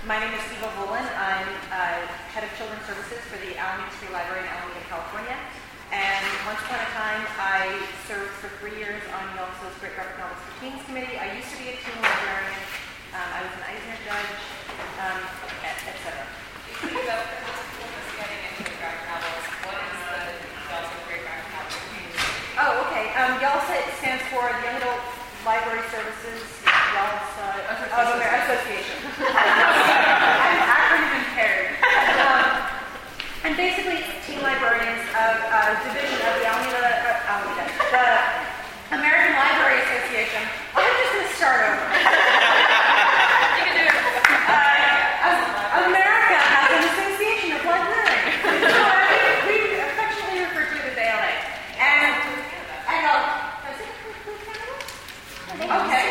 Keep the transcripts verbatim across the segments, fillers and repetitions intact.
my name is Eva Volin. I'm uh, head of children's services for the Alameda Free Library in Alameda, California. And once upon a time, I served for three years on YALSA's Great Graphic Novels for Teens Committee. I used to be a teen librarian. Um, I was an Eisner judge, um, et cetera. Speaking about getting into graphic novels, what is the YALSA Great Graphic Novels for Teens? Oh, okay. Um, YALSA stands for the Young Adult Library Services YALSA of America Association. I'm acronym impaired. Um, and basically, it's teen librarians of a uh, division of the Alameda, uh, Alameda, the American Library Association. I'm just going to start over. You can do it. Uh, America has an association of librarians. So we, we affectionately refer to it as A L A. And I go, does it include Canada? Okay.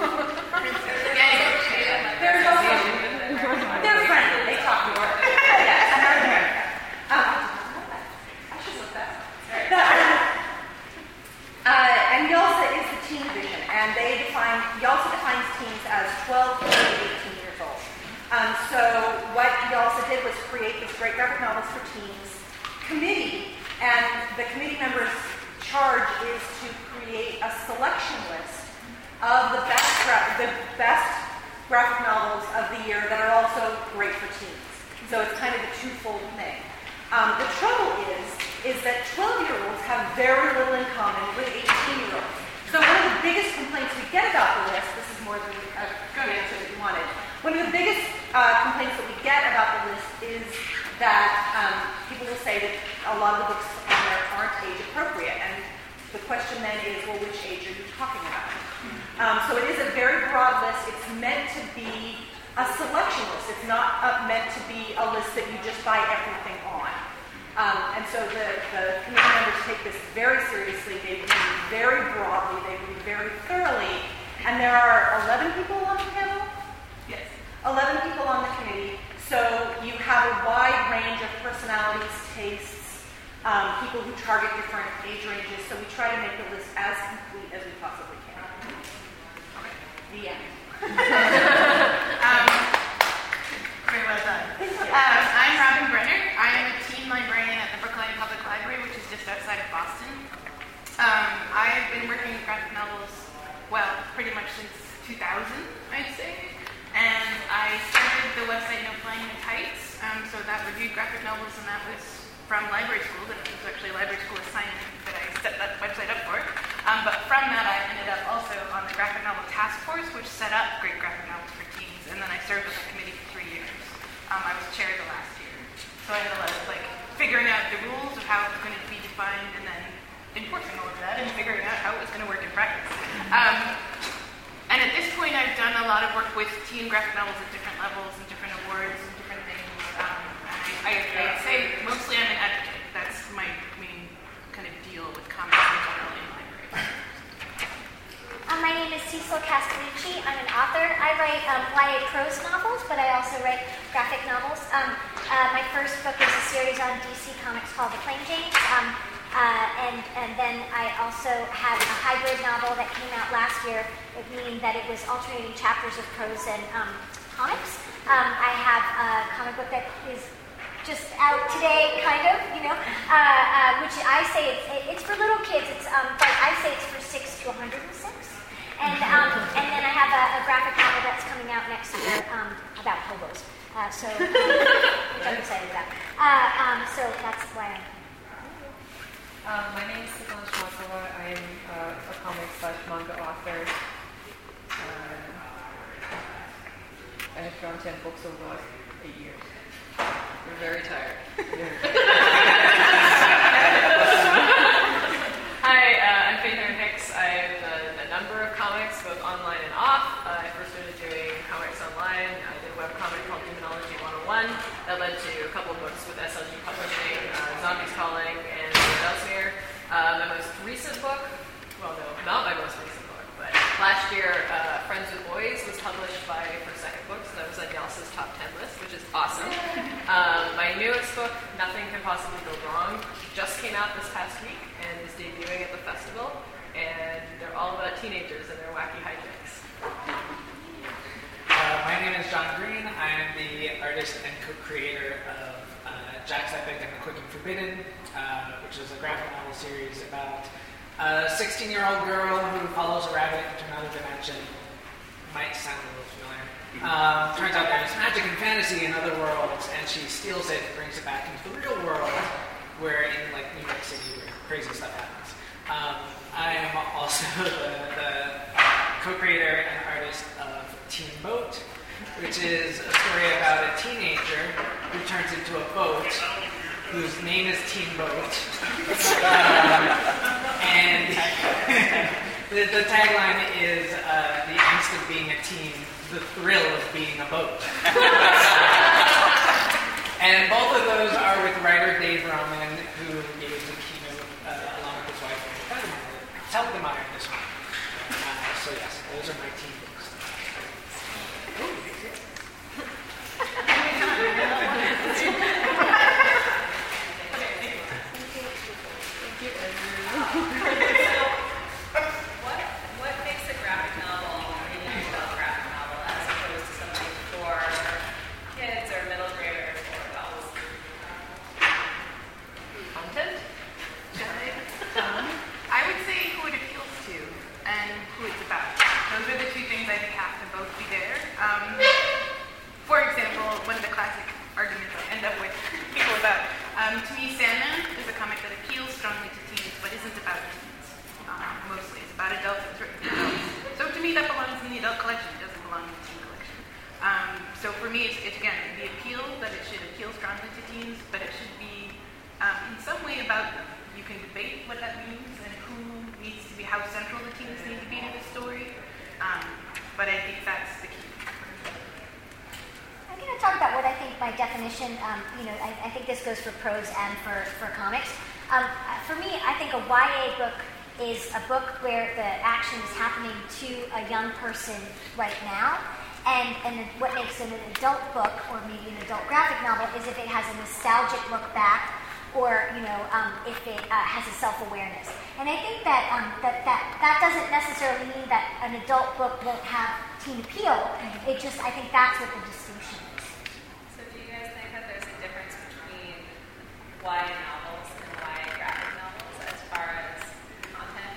There's also, they're friendly. They talk more. Yes, North America. Um, I should look that up. The, uh, and YALSA is the teen division, and they define, YALSA defines teens as twelve to eighteen years old. Um, so what YALSA did was create this Great Graphic Novels for Teens committee, and the committee members' charge is to create a selection list of the best gra- the best graphic novels of the year that are also great for teens. So it's kind of a twofold thing. Um, the trouble is, is that twelve-year-olds have very little in common with eighteen-year-olds. So one of the biggest complaints we get about the list, this is more than a good answer that you wanted, one of the biggest uh, complaints that we get about the list is that um, people will say that a lot of the books on there aren't age appropriate. And the question then is, well, which age are you talking about? Um, so it is a very broad list. It's meant to be a selection list. It's not uh, meant to be a list that you just buy everything on. Um, and so the, the committee members take this very seriously. They read very broadly. They read very thoroughly. And there are eleven people on the panel? Yes. eleven people on the committee. So you have a wide range of personalities, tastes, um, people who target different age ranges. So we try to make the list as complete as we possibly can. Okay. The end. um, very well done. Um, I'm Robin Brenner. I am a teen librarian at the Brookline Public Library, which is just outside of Boston. Um, I've been working with graphic novels, well, pretty much since two thousand, I'd say. And I started the website No Flying the Kites, um, so that reviewed graphic novels, and that was from library school. That was actually a library school assignment that I set that website up for. Um, but from that, I ended up also on the graphic novel task force, which set up great graphic novels for teens. And then I served with the committee for three years. Um, I was chair the last year. So I had a lot of like figuring out the rules of how it was going to be defined, and then enforcing all of that and figuring out how it was going to work in practice. Um, and at this point, I've done a lot of work with teen graphic novels at different levels and different awards and different things. Um, I, I, I'd say mostly I'm an advocate. That's my main kind of deal with comics in general in libraries. Um, my name is Cecil Castellucci. I'm an author. I write um, Y A prose novels, but I also write graphic novels. Um, uh, my first book is a series on D C Comics called The Plain Janes. Um, uh, and, and then I also had a hybrid novel that came out last year, meaning that it was alternating chapters of prose and um, comics. Um, I have a comic book that is just out today, kind of, you know, uh, uh, which I say it's, it, it's for little kids, It's um, but I say it's for six to one hundred six. And um, and then I have a, a graphic novel that's coming out next year um, about hobos. Uh, so, um, which I'm excited about. Uh, um, so that's why I'm. Um, my name is Svetlana Shmakova. I am uh, a comic slash manga author. Uh, I have drawn ten books over the last eight years. We're very tired. Hi, uh, I'm Faith Erin Hicks. I've done a number of comics, both online and off. Uh, I first started doing comics online. I did a webcomic called Demonology one oh one that led to a couple of books with S L G Publishing, uh, Zombies Calling, and Elsmere. Uh, my most recent book, well, no, not my most recent book, but last year, uh, Friends with Boys was published by First Second Books, and that was on YALSA's top ten list, which is awesome. Um, my newest book, Nothing Can Possibly Go Wrong, just came out this past week and is debuting at the festival, and they're all about teenagers and their wacky hijinks. Uh, my name is John Green. I am the artist and co-creator of uh, Jack's Epic and the Quick and Forbidden, uh, which is a graphic novel series about a sixteen-year-old girl who follows a rabbit into another dimension. Might sound a little familiar. Um, turns out there's magic and fantasy in other worlds, and she steals it and brings it back into the real world, where in like New York City, where crazy stuff happens. Um, I am also the, the co-creator and artist of Teen Boat, which is a story about a teenager who turns into a boat whose name is Teen Boat. um, and the, the tagline is uh, the angst of being a teen, the thrill of being a boat. And both of those are with writer Dave Roman, who gave the keynote uh, along with his wife, Telgemeier, this one. Uh, so yes, those are my teen books. What what makes a graphic novel a unique graphic novel as opposed to something for kids or middle graders or adults? Content? Um, I would say who it appeals to and who it's about. Those are the two things I think have to both be there. Um, for example, one of the classic arguments I end up with people about, um, to me, Sandman is a comic that appeals strongly to teens but isn't about teens. Um, mostly, it's about adults. It's written for adults. So to me, that belongs in the adult collection. It doesn't belong in the teen collection. Um, so for me, it's, it's again the appeal that it should appeal strongly to teens, but it should be um, in some way about them. You can debate what that means and who needs to be, how central the teens need to be to the story. Um, but I think that's the key. I'm going to talk about what I think my definition, um, you know, I, I think this goes for prose and for, for comics. Um, for me, I think a Y A book is a book where the action is happening to a young person right now. And, and what makes it an adult book, or maybe an adult graphic novel, is if it has a nostalgic look back, or, you know, um, if it uh, has a self-awareness. And I think that, um, that that that doesn't necessarily mean that an adult book won't have teen appeal. Mm-hmm. It just, I think that's what the distinction is. So do you guys think that there's a difference between Y A novels and Y A graphic novels as far as content?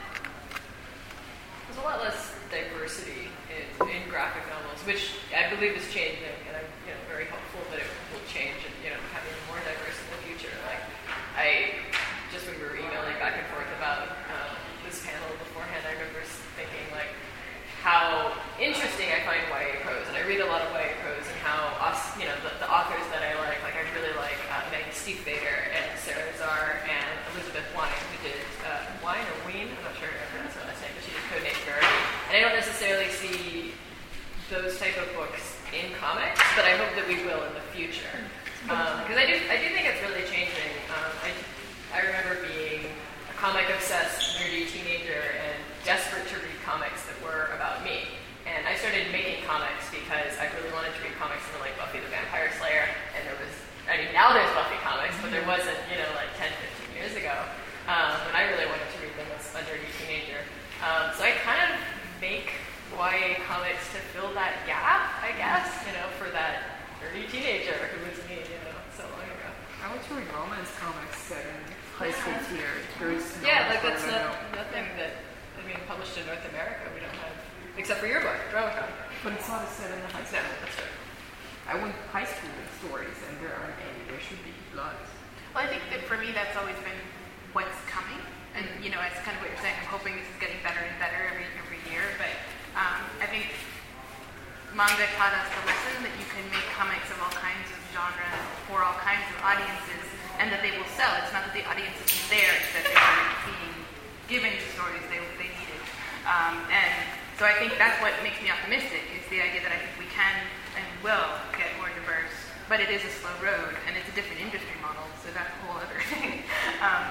There's a lot less diversity in, in graphic novels, which I believe is changing, and I'm you know, very hopeful that it will change and you know become even more diverse in the future. Like I just when we were emailing back and forth about um, this panel beforehand, I remember thinking like how interesting I find Y A prose, and I read a lot of Y A prose, and how us, you know the, the authors that I like, like I really like uh, Maggie Stiefvater and Sarah Zarr and Elizabeth Wein, who did uh, Wein or Wein, I'm not sure if I pronounced her last name, but she did Codename Verity. And I don't necessarily see those type of books in comics, but I hope that we will in the future. Because um, I do, I do think it's really changing. Um, I, I remember being a comic-obsessed, nerdy teenager and desperate to read comics that were about me. And I started making comics because I really wanted to read comics that were like Buffy the Vampire Slayer. And there was, I mean, now there's Buffy comics, but there wasn't, you know, like ten, fifteen years ago. Um, when I really wanted to read them as a nerdy teenager. Um, so I kind of make Y A comics to fill that gap, I guess, you know, for that nerdy teenager who was me, you know, so long ago. I was reading romance comics set in high school tier. There is no Yeah, like one that's I not, know. nothing that, I mean, published in North America, we don't have, except for your book, Dramacon. But it's not a set in the high No, school. that's true. I went high school stories, and there aren't any. There should be lots. Well, I think that for me, that's always been what's coming. And, you know, it's kind of what you're saying. I'm hoping this is getting better and better every every year. But um, I think manga taught us the lesson that you can make comics of all kinds of genres for all kinds of audiences, and that they will sell. It's not that the audience isn't there, it's that they weren't being given the stories they, they needed. Um, and so I think that's what makes me optimistic, is the idea that I think we can and will get more diverse. But it is a slow road, and it's a different industry model, so that's a whole other thing. Um,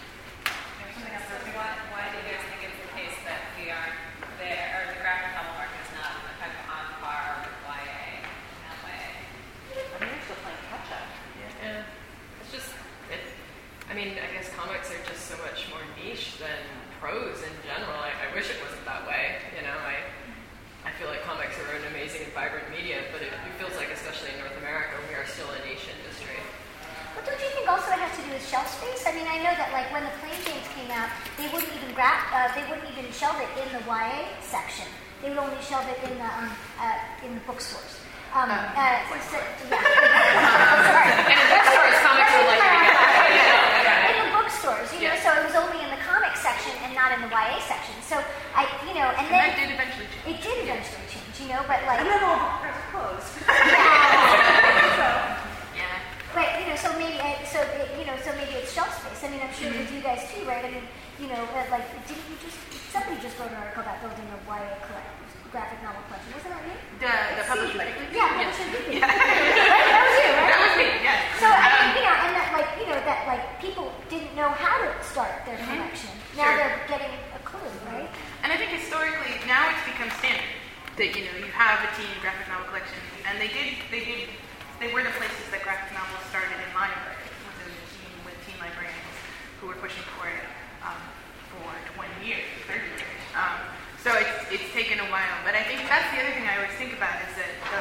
So why, why do you guys think it's the case that we aren't there, or the graphic novel market is not kind of on par with Y A in that way? I mean, we're still playing catch up. Yeah. It's just, it, I mean, I guess comics are just so much more niche than prose in general. I, I wish it wasn't that way, you know, I I feel like comics are an amazing and vibrant medium, but it, it feels like, especially in North America, we are like when the Plain Janes came out, they wouldn't even gra- uh, they wouldn't even shelve it in the Y A section. They would only shelve it in the um, uh, in the bookstores. Um, uh, so, yeah. Sorry. And in bookstores, comics are like in the bookstores, you know, so it was only in the comics section and not in the Y A section. So I, you know, and, And then that did eventually change. it did eventually change, you know, but like, And then all the bookstores closed. So, Yeah. but you know, so maybe, uh, so it, you know, so maybe it's shelf space. I mean, I'm sure with you guys too, right? I mean, you know, uh, like, didn't you just somebody just wrote an article about building a Y A collect, graphic novel collection? Wasn't that you? The, the publisher. Yeah, publisher did. Right? That was you, right? That was me, yes. So I mean, you know, and that like, you know, that like people didn't know how to start their Mhm. collection. Now Sure. they're getting a clue, right? And I think historically, now it's become standard that, you know, you have a teen graphic novel collection. And they did, they did, they were the places that graphic novels started in libraries, within the teen, with teen librarians who were pushing for it um, for twenty years, thirty years. Um, so it's, it's taken a while. But I think that's the other thing I always think about is that the,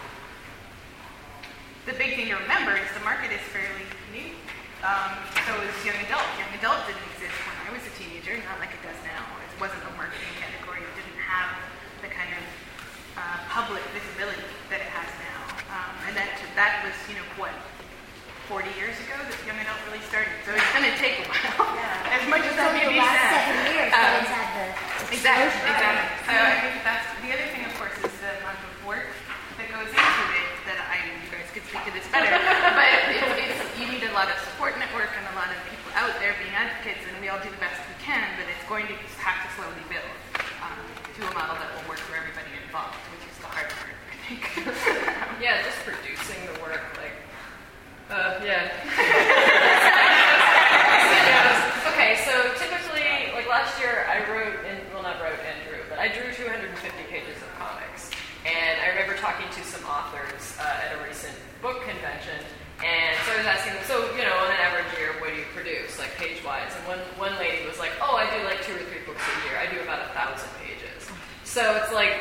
the big thing to remember is the market is fairly new. Um, so is young adult. Young adult didn't exist when I was a teenager, not like it does now. It wasn't a marketing category. It didn't have the kind of uh, public visibility that it has now. Um, and that that was, you know, what, forty years ago that young adult really started. So it's going to take a while. Yeah. As much as It's that only may the be last sad. seven years Um, that it's had the Exactly, explosion. exactly. So I think that's the other thing, of course, is the amount of work that goes into it. That I, you guys could speak to this better, but it's, it's, you need a lot of support network and a lot of people out there being advocates, and we all do the best we can. But it's going to have to slowly build um, to a model that will work for everybody involved, which is the hard part, I think. Yeah, just producing the work, like, uh, yeah. Yeah. Okay, so typically, like last year, I wrote, and well, not wrote and drew, but I drew two hundred fifty pages of comics. And I remember talking to some authors uh, at a recent book convention, and so I was asking them, so, you know, on an average year, what do you produce, like, page-wise? And one, one lady was like, oh, I do, like, two or three books a year. I do about a thousand pages. So it's like,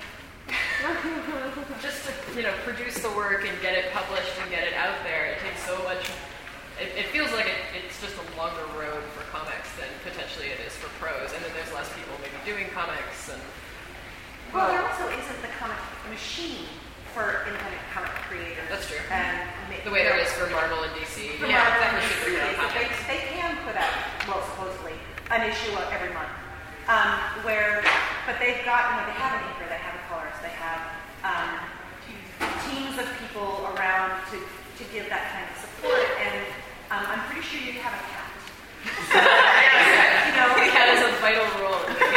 just to, you know, produce the work and get it published and get it out there, it takes so much, it, it feels like it, it's just a longer road for comics than potentially it is for prose. And then there's less people maybe doing comics, and well, there also isn't the comic machine for independent comic creators. That's true. And the way there is for Marvel and D C. For Yeah, Marvel and for D C, superhero so they, comics. they can put out, well, supposedly, an issue of every month. Um, where, but they've got, you know, they have an inker, they have a colorist, they have um, teams of people around to, to give that kind of support, and um, I'm pretty sure you have a cat. So, you know, The cat has a vital role.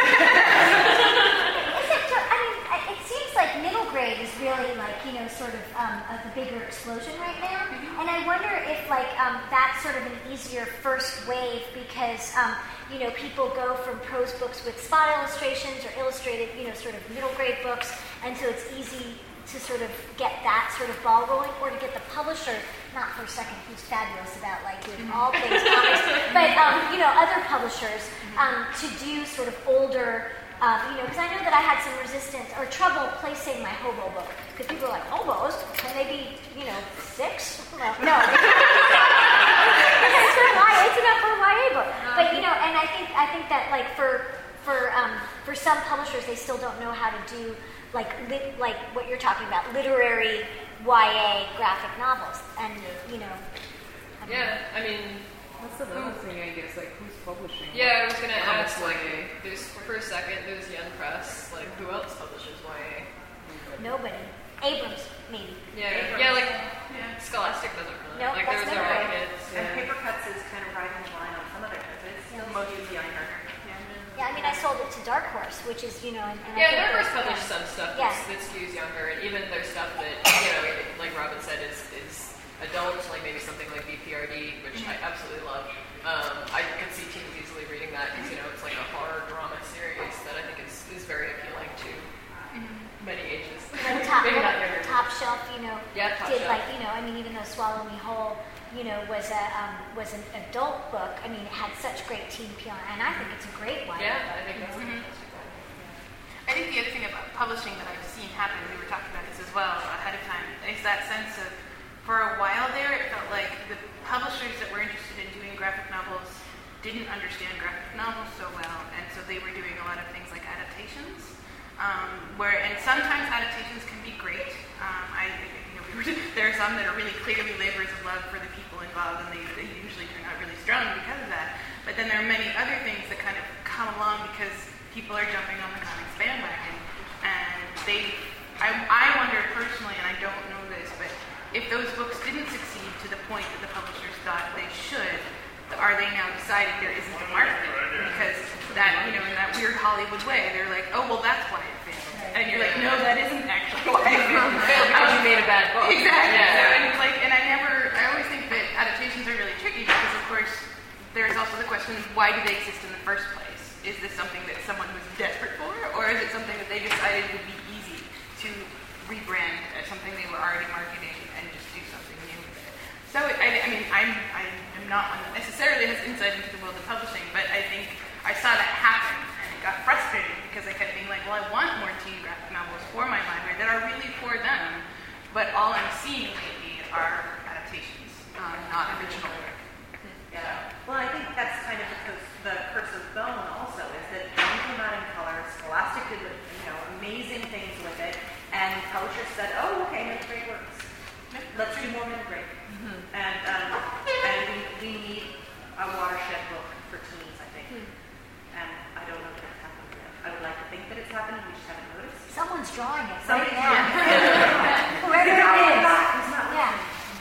Is it, so- I mean, I- it seems like middle grade is really like, you know, sort of um, of the bigger explosion right now. And I wonder if like um, that's sort of an easier first wave because, um, you know, people go from prose books with spot illustrations or illustrated, you know, sort of middle grade books. And so it's easy to sort of get that sort of ball rolling or to get the publisher, not for a second, who's fabulous about like doing all things comics, but, um, you know, other publishers um, to do sort of older, Um, you know, because I know that I had some resistance or trouble placing my hobo book. Because people are like, hobos? Can they be, you know, six? Well, no. It's for Y A. It's enough for a Y A book. But you know, and I think I think that like for for um, for some publishers, they still don't know how to do like lit, like what you're talking about, literary Y A graphic novels, and you know. I mean, Yeah, I mean, That's another thing, I guess, like who's publishing? yeah, I was gonna Comics ask, like, Y A. there's, for a second, there's Young Press, like, who else publishes Y A? Nobody. Abrams, maybe. Yeah, yeah, like, Scholastic doesn't really. No, like, that's there's their never own right. kids. And Yeah. Paper Cuts is kind of riding the line on some of their kids. It's still mostly younger. Yeah, I mean, I sold it to Dark Horse, which is, you know, and, and I Yeah, think Dark Horse they're- published some stuff Yeah. that's, that skews younger, and even their stuff that, you know, like Robin said, is, is adult, like maybe something like B P R D, which I absolutely love. Um, I could see teens easily reading that because, you know, it's like a horror drama series that I think is, is very appealing to many ages. Like top, Maybe not younger. top Shelf, you know, Yeah, Top did Shelf. like, you know, I mean, even though Swallow Me Whole, you know, was a um, was an adult book. I mean, it had such great teen P R, and I think it's a great one. Yeah, I think that's Mhm. a I think the other thing about publishing that I've seen happen, we were talking about this as well ahead of time, is that sense of, for a while there, it felt like the publishers that were interested in doing graphic novels didn't understand graphic novels so well, and so they were doing a lot of things like adaptations. Um, where and sometimes adaptations can be great. Um, I, you know, there are some that are really clearly labors of love for the people involved, and they, they usually turn out really strong because of that. But then there are many other things that kind of come along because people are jumping on the comics bandwagon, and they. I, I wonder personally, and I don't know this, but if those books didn't succeed to the point that the publishers thought they should, are they now deciding there isn't a market? Because that, you know, in that weird Hollywood way, they're like, oh, well, that's why it failed. And you're like, no, that isn't actually why it failed. Because you made a bad book. Exactly. Yeah. So, and it's like, and I never, I always think that adaptations are really tricky because, of course, there's also the question of why do they exist in the first place? Is this something that someone was desperate for, or is it something that they decided would be easy to rebrand as something they were already marketing and just do something new with it? So, I, I mean, I'm, I am not one that necessarily has insight into the world of publishing, but I think I saw that happen, and it got frustrating because I kept being like, well, I want more teen graphic novels for my library that are really for them, but all I'm seeing lately are adaptations, um, not original work. Yeah. Well, I think that's kind of the curse, the curse of Bone also, is that Bone came out in color, Scholastic did, you know, amazing things with it, and publishers said, oh, okay, middle grade works. Let's do more middle grade. Mm-hmm. And, um, and we, we need a watershed book for teens, I think. Mm. And I don't know if it's happened yet. I would like to think that it's happened, we just haven't noticed. Someone's drawing it. Somebody's right now. drawing it. Whoever it is. It's not Yeah.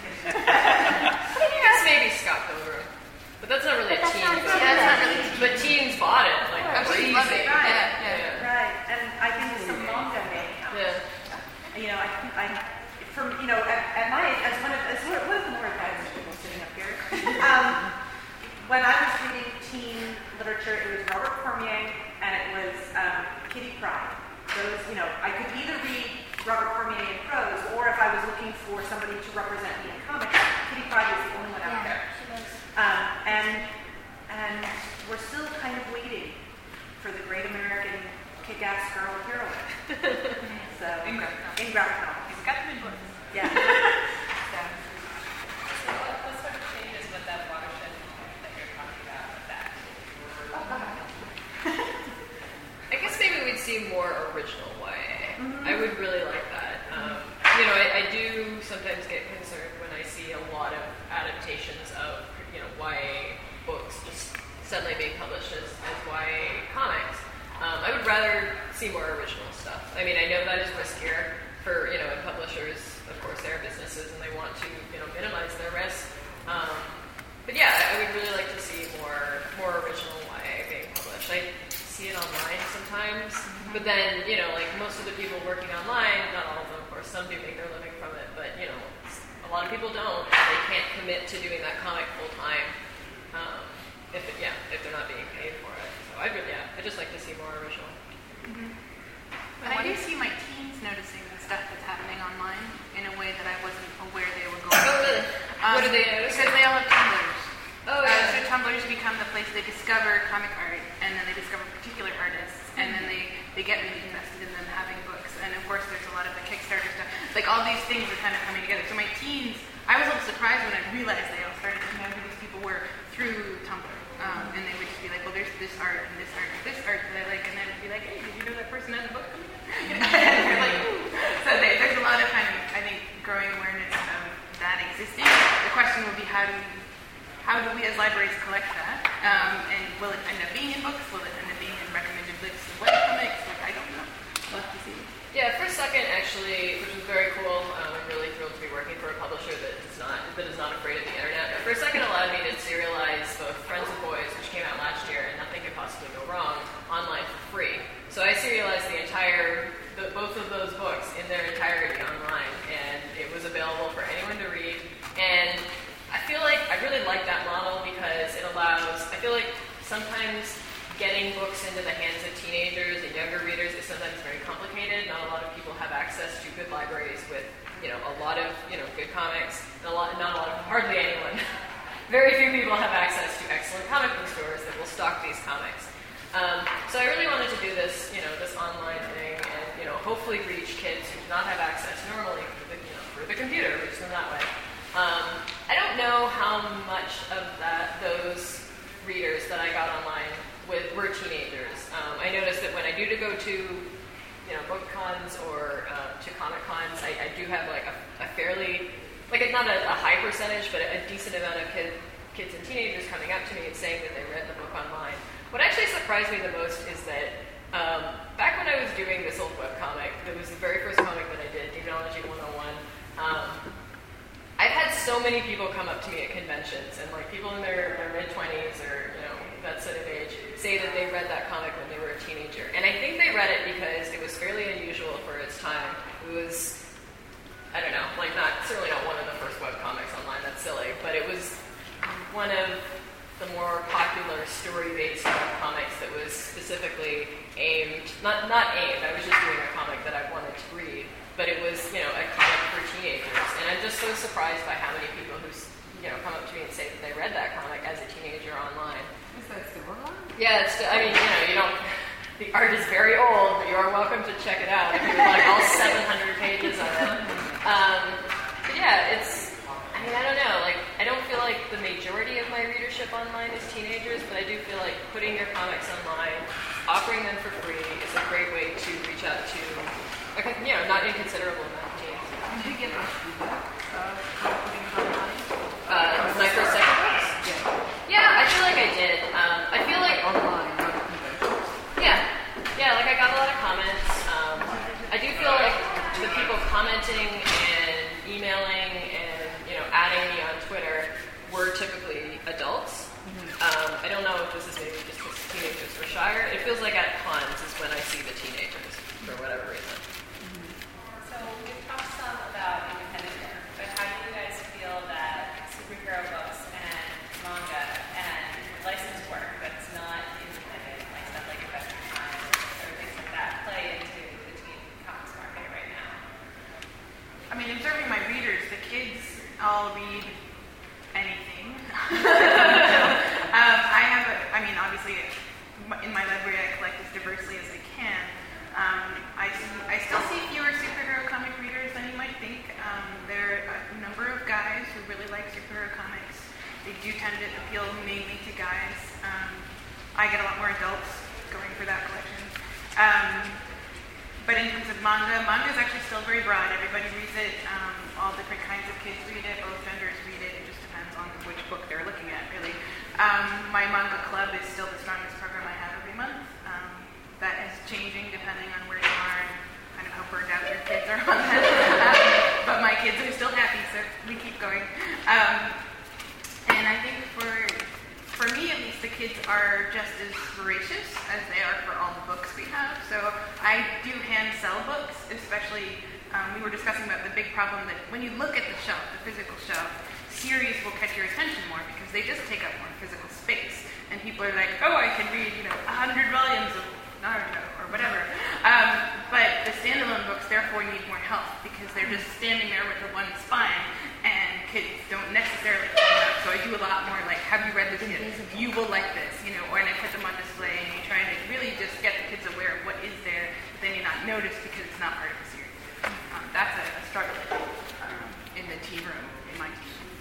It's maybe Scott Pilgrim. But that's not really But a that's teen not- book. yeah, that's not really But teens bought it like Right. crazy. Love it. Right. Yeah, yeah. Right, and I think there's some manga may count. Yeah. You know, I, I, from you know, at, at my age, as one of as one of the more advanced people sitting up here, um, when I was reading teen literature, it was Robert Cormier and it was um, Kitty Pryde. Those, you know, I could either read Robert Cormier in prose, or if I was looking for somebody to represent me in comics, Kitty Pryde was the only one out Yeah, there. she was. Um, and and we're still kind of waiting for the great American kick-ass girl heroine. So In graphic novels. in graphic novels. It's got to be books. Yeah. So what, what sort of changes with that watershed moment that you're talking about with that? I guess maybe we'd see more original Y A. Mm-hmm. I would really like that. Um, you know, I, I do sometimes get concerned when I see a lot of adaptations of, you know, Y A books just suddenly being published as, as Y A comics. Um, I would rather see more original stuff. I mean, I know that is riskier for, you know, and publishers, of course, they're businesses and they want to, you know, minimize their risk. Um, but yeah, I would really like to see more more original Y A being published. I see it online sometimes, mm-hmm. but then, you know, like most of the people working online, not all of them, of course, some do make their living from it, but, you know, a lot of people don't. They can't commit to doing that comic full time um, if, it, yeah, if they're not being paid for it. So I'd really, yeah, I'd just like to see more original. Mm-hmm. But I do see my teens noticing the stuff that's happening online in a way that I wasn't aware they were going Oh, really? Um, What do they notice? Because they all have Tumblrs. Oh, Uh, yeah. so Tumblrs become the place they discover comic art, and then they discover particular artists, and then they, they get really invested in them having books. And of course, there's a lot of the Kickstarter stuff. Like all these things are kind of coming together. So my teens, I was a little surprised when I realized they all started to know who these people were through Tumblr. Um, and they would just be like, well, there's this art and this art and this art that I like, and then it'd be like, hey, did you know that person has a book coming out? And you're like, ooh. So they, there's a lot of kind of, I think, growing awareness of that existing. The question will be how do we, how do we as libraries collect that? Um, and will it end up being in books? Will it end up being in recommended lists of webcomics? Like, I don't know. We'll have to see. Yeah, for a second, actually, which was very cool. Um, I'm really thrilled to be working for a publisher that is not that is not afraid of the internet. But for a second, allowed me to serialize both Friends and Boys, which came out last year, and Nothing Could Possibly Go Wrong, online for free. So I serialized the entire, the, both of those books in their entirety online, and it was available for anyone to read. And I feel like I really like that model because it allows. I feel like sometimes getting books into the hands of teenagers and younger readers is sometimes very complicated. Not a lot of people have access to good libraries with, you know, a lot of, you know, good comics. And a lot, not a lot of, hardly anyone. Very few people have access to excellent comic book stores that will stock these comics. Um, so I really wanted to do this, you know, this online thing, and, you know, hopefully reach kids who do not have access normally through the, you know, through the computer, reach them that way. Um, I don't know how much of that those readers that I got online with were teenagers. Um, I noticed that when I do to go to, you know, book cons or uh, to comic cons, I, I do have like a, a fairly, like not a, a high percentage, but a, a decent amount of kid, kids and teenagers coming up to me and saying that they read the book online. What actually surprised me the most is that um, back when I was doing this old webcomic, it was the very first comic that I did, Demonology one oh one, um, I've had so many people come up to me at conventions, and like people in their, their mid-twenties or, you know, that sort of age, say that they read that comic when they were a teenager. And I think they read it because it was fairly unusual for its time. It was, I don't know, like not, certainly not one of the first webcomics online, that's silly, but it was one of the more popular story-based comics that was specifically aimed, not not aimed, I was just doing a comic that I wanted to read, but it was, you know, a comic for teenagers. And I'm just so surprised by how many people who, you know, come up to me and say that they read that comic as a teenager online. Is that still online? Yeah, it's, I mean, you know, you don't, the art is very old, but you are welcome to check it out if you would like all seven hundred pages of it. Um, but yeah, it's, I mean, I don't know, like, I don't feel like the majority of my readership online is teenagers, but I do feel like putting your comics online, offering them for free is a great way to reach out to, like, you know, not inconsiderable amount of teens. Did you get much feedback of putting it online? Uh, my first second books? Yeah. Yeah, I feel like I did. Um, I feel like, Online, not at conventions. yeah, yeah, like I got a lot of comments. Um, I do feel like the people commenting and emailing and, you know, adding me on Twitter were typically adults. Um, I don't know if this is maybe just because teenagers were shyer. It feels like at cons is when I see the teenagers, for whatever reason. So we've talked some about independent work, but how do you guys feel that superhero books and manga and licensed work that's not independent, like stuff like Adventure Time or things like that, play into the teen comics market right now? I mean, observing my readers, the kids all read anything. um, I have, a, I mean, obviously, in my library, I collect as diversely as I can. Um, I, see, I still see fewer superhero comic readers than you might think. Um, there are a number of guys who really like superhero comics. They do tend to appeal mainly to guys. Um, I get a lot more adults going for that collection. Um, but in terms of manga, manga is actually still very broad. Everybody reads it. Um, all different kinds of kids read it. Both genders read it. It just depends on which book they're looking at, really. Um, my manga club is still the strongest program I have every month. Um, that is changing depending on where you are and kind of how burned out your kids are on that. um, but my kids are still happy, so we keep going. Um, and I think for for me, at least, the kids are just as voracious as they are for all the books we have. So I do hand sell books, especially, um, we were discussing about the big problem that when you look at the shelf, the physical shelf, series will catch your attention more because they just take up more physical space. And people are like, oh, I can read, you know, a hundred volumes of Naruto or whatever. Um, but the standalone books, therefore, need more help because they're just standing there with the one spine, and kids don't necessarily pick them up. So I do a lot more like, have you read this yet? You will like this, you know, or and I put them on display, and you try to really just get the kids aware of what is there, but they may not notice because it's not part of the series. Um, that's a, a struggle um, in the tea room, in my tea room.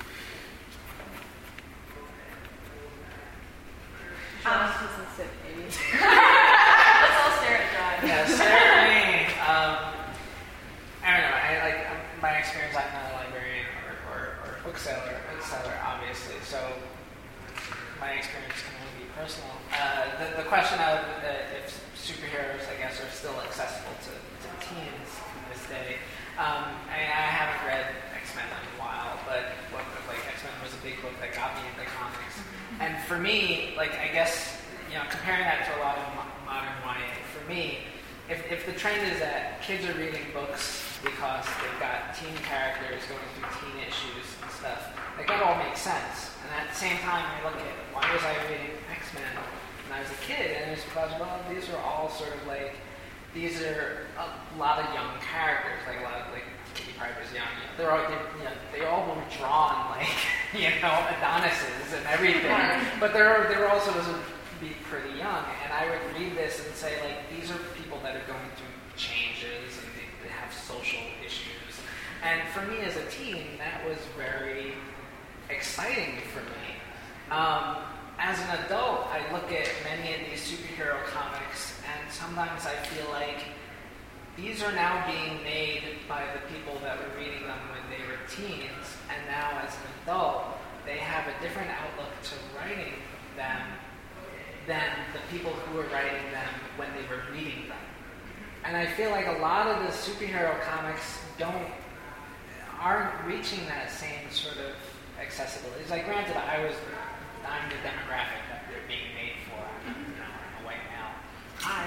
Josh doesn't sit, maybe. Let's all stare at John. Yeah, certainly. Um, I don't know. I like um, my experience. I'm not a librarian or, or, or bookseller, bookseller, obviously. So my experience can only be personal. Uh, the, the question of uh, if superheroes, I guess, are still accessible to, to teens in this day. Um, I, I haven't read X-Men in a while, but what, like X-Men was a big book that got me into comics. And for me, like, I guess, you know, comparing that to a lot of mo- modern Y A, for me, if, if the trend is that kids are reading books because they've got teen characters going through teen issues and stuff, like, that all makes sense. And at the same time, I look at, why was I reading X-Men when I was a kid? And it's because, well, these are all sort of like, these are a lot of young characters, like a lot of, like, Kitty Pryder's young. You know, they're all, they're, you know, they all were drawn like, you know, Adonises and everything. But they're they're also was be pretty young, and I would read this and say, like, these are people that are going through changes and they, they have social issues. And for me as a teen, that was very exciting for me. Um, as an adult, I look at many of these superhero comics, and sometimes I feel like these are now being made by the people that were reading them when they were teens, and now as an adult, they have a different outlook to writing them than the people who were writing them when they were reading them. And I feel like a lot of the superhero comics don't aren't reaching that same sort of accessibility. It's like, granted, I was I'm the demographic that they're being made for. I'm, you know, I'm a white male. Hi.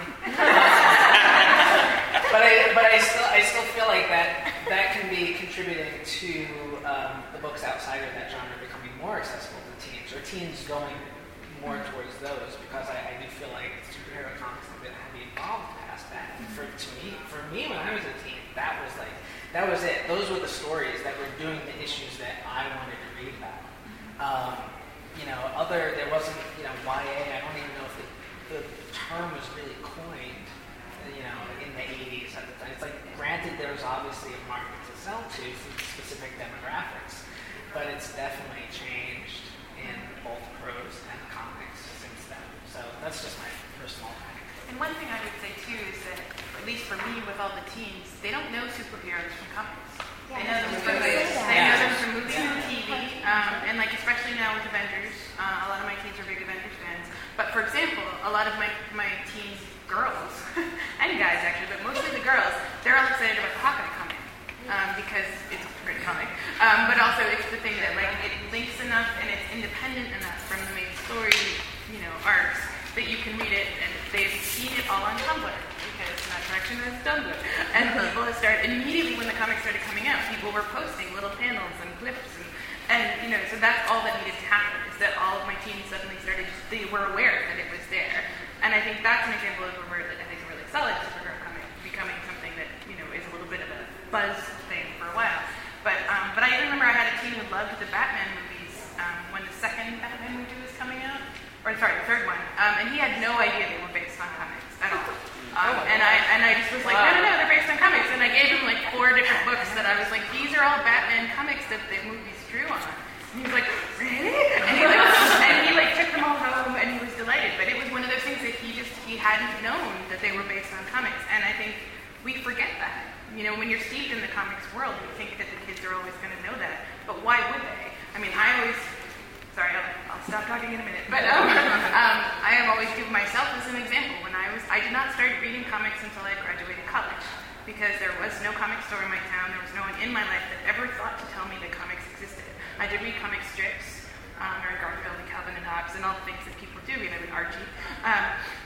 but I but I still I still feel like that that can be contributing to um, the books outside of that genre becoming more accessible to teens, or teens going more towards those, because I, I do feel like superhero comics have, been, have evolved past that. And for to me, for me when I was a teen, that was like that was it. Those were the stories that were doing the issues that I wanted to read about. Um, you know, other there wasn't you know Y A. I don't even know if the, the term was really coined. You know, in the eighties at the time. It's like, granted, there's obviously a market to sell to for specific demographics, but it's definitely changed in both prose and comics since then. So that's just my personal opinion. And one thing I would say too is that, at least for me, with all the teens, they don't know superheroes from comics. Yeah, they know them from movies. movies. They know them from movies and T V, um, and like especially now with Avengers, uh, a lot of my teens are big Avengers fans. But for example, a lot of my my teen girls and guys actually, but mostly the girls, they're all excited about the Hawkeye comic. Um, because it's a great comic, um, but also it's the thing that like it links enough and it's independent enough from the main story, you know, arcs that you can read it, and they've seen it all on Tumblr because Not Traction has Tumblr, and people have started immediately when the comic started coming out. People were posting little panels and clips, and, and you know, so that's all that needed to happen, is that all of my teens suddenly started, they were aware that it was there, and I think that's an example of where I think a really solid superhero comic becoming something that you know is a little bit of a buzz thing for a while. But um, but I remember I had a teen who loved the Batman movies um, when the second Batman movie was coming out, or sorry, the third one, um, and he had no idea they were based on comics at all. Um, and I and I just was like, no, no, no, they're based on comics. And I gave him like four different books that I was like, these are all Batman comics that the movies drew on. And he was like, really? And he like, and he like took them all home, and he was delighted. But it was one of those things that he just he hadn't known that they were based on comics. And I think we forget that. You know, when you're steeped in the comics world, you think that the kids are always going to know that. But why would they? I mean, I always, sorry, I'll, I'll stop talking in a minute. But um, um, I have always given myself as an example. When I was, I did not start reading comics until I graduated college, because there was no comic store in my town. There was no one in my life that ever thought to tell me that comics existed. I did read comic strips, um, Mary Garfield and Calvin and Hobbes, and all the things that people do. You know, with Archie. Um,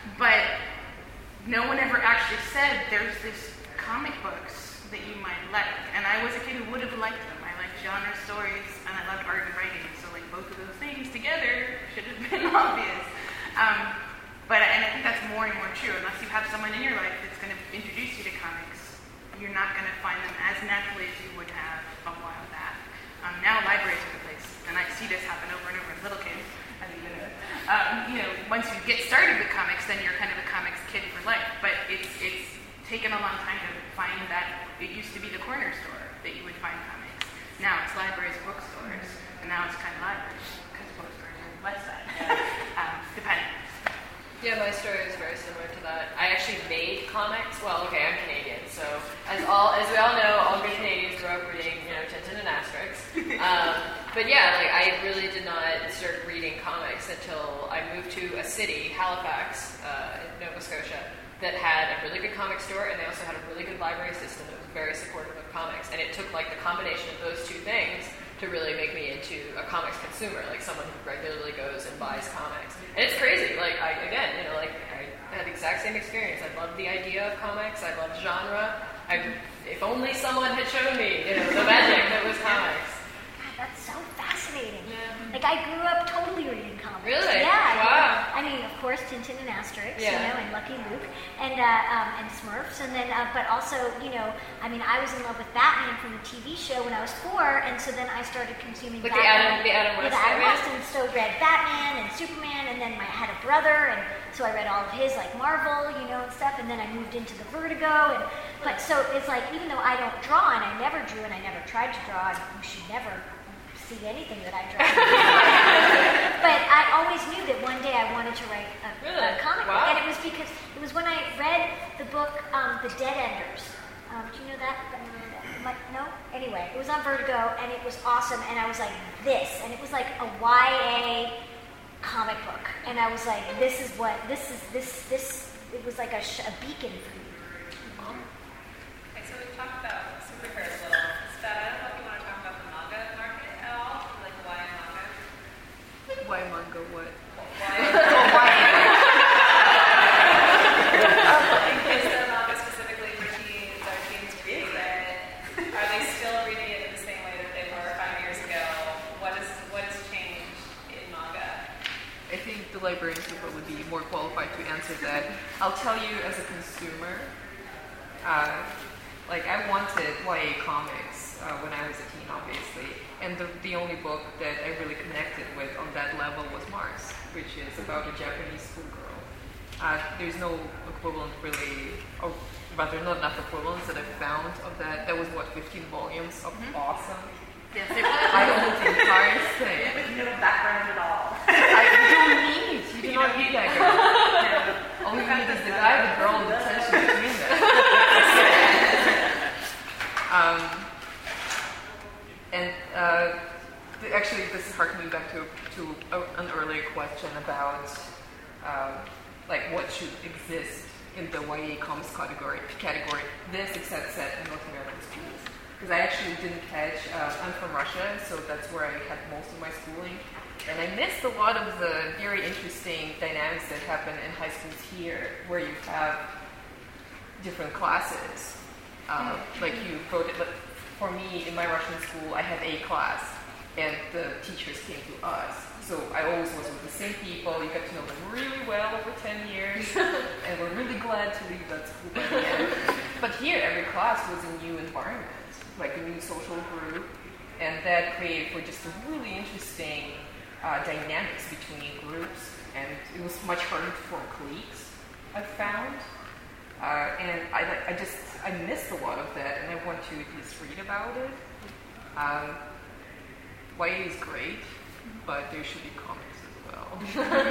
but no one ever actually said there's this comic books that you might like, and I was a kid who would have liked them. I liked genre stories, and I loved art and writing, so like both of those things together should have been obvious. Um, but and I think that's more and more true. Unless you have someone in your life that's going to introduce you to comics, you're not going to find them as naturally as you would have a while back. Um, now libraries are the place, and I see this happen over and over with little kids. I mean, you know, um, you know, once you get started with comics, then you're kind of a comics kid for life. But it's it's taken a long time to find that. It used to be the corner store that you would find comics. Now it's libraries, bookstores, and now it's kind of libraries because bookstores are on the west side. um, depending. Yeah, my story is very similar to that. I actually made comics. Well, okay, I'm Canadian, so as all as we all know, all good Canadians grew up reading, you know, Tintin and Asterix. Um, but yeah, like I really did not start reading comics until I moved to a city, Halifax, uh, in Nova Scotia, that had a really good comic store, and they also had a really good library system that was very supportive of comics. And it took like the combination of those two things to really make me into a comics consumer, like someone who regularly goes and buys comics. And it's crazy. Like I, again, you know, like I had the exact same experience. I loved the idea of comics. I loved genre. I, if only someone had shown me, you know, the magic that was comics. God, that's so fascinating. Yeah. Like I grew up totally reading comics. Really? Yeah. Wow. I mean, of course, Tintin and Asterix, Yeah. you know, and Lucky Luke, and uh, um, and Smurfs, and then, uh, but also, you know, I mean, I was in love with Batman from the T V show when I was four, and so then I started consuming Like the Batman. Adam, the Adam Yeah, West the Adam Batman? West, and so read Batman and Superman, and then my, I had a brother, and so I read all of his, like Marvel, you know, and stuff, and then I moved into the Vertigo, and but so it's like, even though I don't draw, and I never drew, and I never tried to draw, and you should never see anything that I draw. But I always knew that one day I wanted to write a, Really? a comic Wow. book, and it was because it was when I read the book um, The Dead Enders. Um, do you know that? Like, no? Anyway, it was on Vertigo, and it was awesome, and I was like, this, and it was like a Y A comic book, and I was like, this is what, this is, this, this, it was like a, sh- a beacon for me. Okay, so we've talked about superheroes a little. Scott, I don't know if you want to talk about the manga market at all, like Y A manga. Why manga? What? Y A. Is the manga specifically for teens? Are teens reading it? Are they still reading it in the same way that they were five years ago? What is what has changed in manga? I think the librarians would probably be more qualified to answer that. I'll tell you as a consumer, uh, like I wanted Y A comics uh, when I was a teen, obviously, and the, the only book that I really connected with on that level was Mars, which is about a Japanese schoolgirl. Uh, there's no equivalent really, or rather not enough equivalents that I've found of that. That was what, fifteen volumes of mm-hmm. awesome. Yes, it was. I owned the entire thing. With no background at all. I don't need. You do not need that girl. All you need is the guy, the girl, and the tension between them. um, and uh, th- actually, this is harkening back to to a, an earlier question about um, like what should exist in the Y A comics category. Category. This except set in North American schools. Because I actually didn't catch, uh, I'm from Russia, so that's where I had most of my schooling. And I missed a lot of the very interesting dynamics that happen in high schools here, where you have different classes. Uh, like you wrote it, but for me, in my Russian school, I had a class, and the teachers came to us. So I always was with the same people. You get to know them really well over ten years, and we're really glad to leave that school by the end. But here, every class was a new environment, like a new social group, and that created for just a really interesting uh, dynamics between groups, and it was much harder to form cliques, I found. Uh, and I, I just, I missed a lot of that, and I want to at least read about it. Um, Y A is great, but there should be comics as well. Um,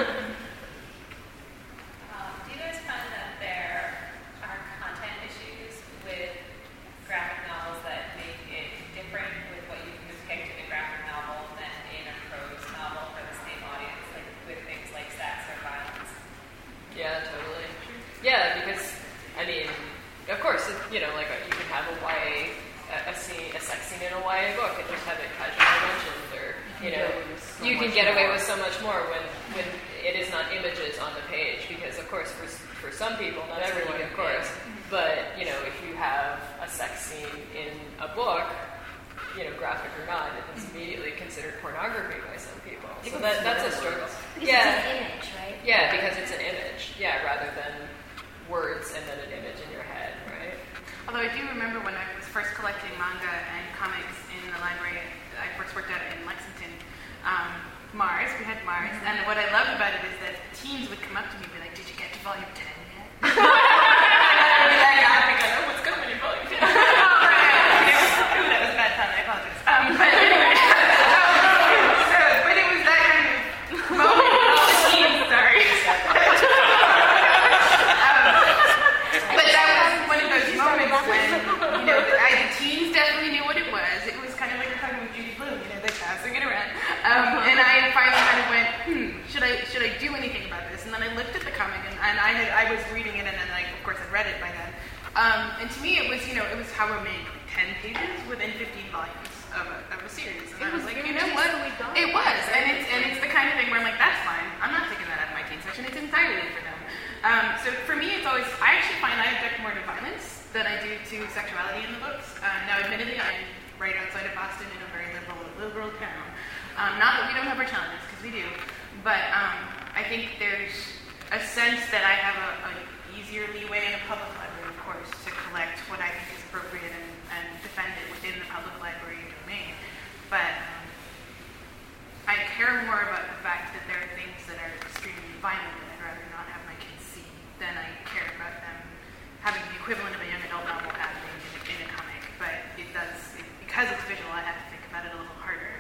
do you guys find that there are content issues with graphic novels that make it different with what you can depict in a graphic novel than in a prose novel for the same audience, like with things like sex or violence? Yeah, totally. Yeah, because, I mean, of course, it, you know, like a, you can have a Y A, a, a scene, a sex scene in a Y A book and just have it casually mentioned, or, you know, so you can get away with so much more when, when it is not images on the page, because, of course, for for some people, not everyone, of course, but, you know, if you have a sex scene in a book, you know, graphic or not, it's immediately considered pornography by some people. So that, that's a struggle. Because Yeah. it's an image, right? Yeah, because it's an image. Yeah, rather than words and then an image in your head, right? Although I do remember when I was first collecting manga and comics in the library I first worked at in Lexington, um, Mars, we had Mars, mm-hmm. and what I loved about it is that teens would come up to me and be like, did you get to volume ten yet? And I'd be like, I think I know what's coming in volume ten. Oh, right. Ooh, that was a bad time, I apologize. Um, but anyway, so, but it was that kind of moment, oh, teens, sorry. um, but that was one of those moments when, you know, the, I, the teens definitely knew what it was. It was kind of like we're talking with Judy Blume, you know, they're passing it around. Um, and I finally kind of went, hmm, should I should I do anything about this? And then I looked at the comic, and, and I had I was reading it, and then like of course I'd read it by then. Um, and to me, it was you know it was however many ten pages within fifteen volumes of a, of a series. And I was like, you know what? It was, and it's and it's the kind of thing where I'm like, that's fine. I'm not taking that out of my teen section. It's entirely for them. Um, so for me, it's always I actually find I object more to violence than I do to sexuality in the books. Uh, now, admittedly, I'm right outside of Boston in a very liberal liberal town. Um, not that we don't have our challenges, because we do, but um, I think there's a sense that I have a, a easier leeway in a public library, of course, to collect what I think is appropriate and, and defend it within the public library domain. But um, I care more about the fact that there are things that are extremely violent that I'd rather not have my kids see than I care about them having the equivalent of a young adult novel happening in, in a comic. But it does, it, because it's visual, I have to think about it a little harder.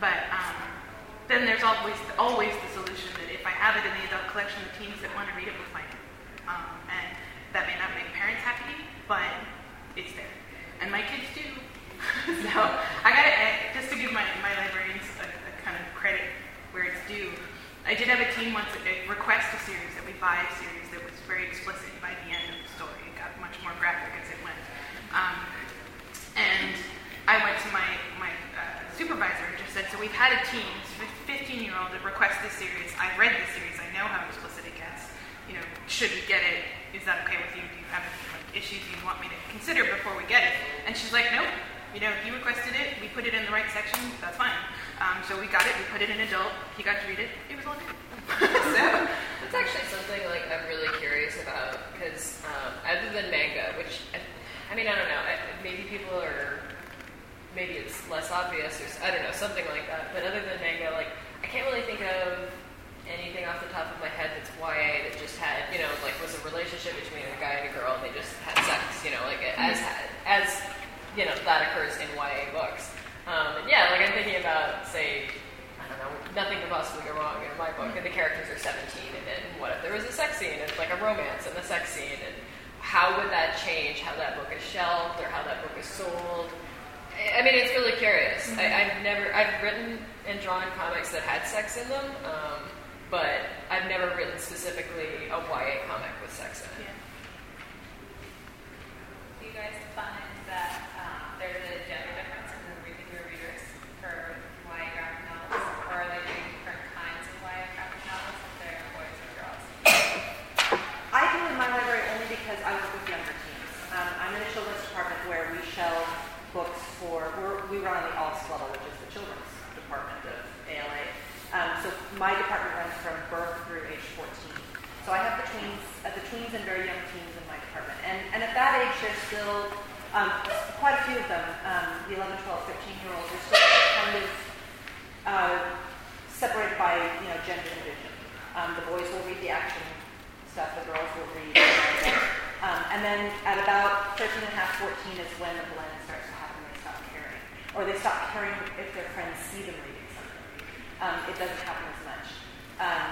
But um, then there's always always the solution that if I have it in the adult collection, the teens that want to read it will find it. Um, and that may not make parents happy, but it's there. And my kids do. So I gotta, just to give my, my librarians a, a kind of credit where it's due, I did have a teen once that request a series, that we buy a series that was very explicit by the end of the story. It got much more graphic as it went. Um, and I went to my, my uh, supervisor and just said, so we've had a teen, fifteen-year-old, that requests this series. I've read this series. I know how explicit it gets. You know, should we get it? Is that okay with you? Do you have any like, issues you want me to consider before we get it? And she's like, nope. You know, he requested it. We put it in the right section. That's fine. Um, so we got it. We put it in adult. He got to read it. It was all good. So it's actually something like I'm really curious about because um, other than manga, which I, I mean I don't know, I, maybe people are maybe it's less obvious or I don't know something like that. But other than manga, like I can't really think of anything off the top of my head that's Y A that just had you know like was a relationship between a guy and a girl and they just had sex. You know, like as as you know that occurs in Y A books. Um, and yeah, like I'm thinking about say. I don't know, nothing could possibly go wrong in my book, and the characters are seventeen, and then what if there was a sex scene, and it's like a romance and a sex scene, and how would that change how that book is shelved, or how that book is sold? I mean, it's really curious. Mm-hmm. I, I've never, I've written and drawn comics that had sex in them, um, but I've never written specifically a Y A comic with sex in it. Yeah. Do you guys find that um, there's a gender difference in the reading your readers for Y A graphic novels, or are they doing different kinds of Y A graphic novels if they're boys or girls? I do in my library only because I work with younger teens. Um, I'm in a children's department where we shelve books for, we're, we run on the A L S level, which is the children's department of A L A. Um, so my department runs from birth through age fourteen. So I have the tweens, uh, the tweens and very young teens in my department. And, and at that age, there's still um, quite a few of them, um, the eleven, twelve, fifteen-year-olds, are still kind of uh, separated by, you know, gender division. Um, the boys will read the action stuff, the girls will read the manga. Um, and then at about thirteen and a half, fourteen is when the blend starts to happen. They stop caring. Or they stop caring if their friends see them reading something. Um, it doesn't happen as much. Um,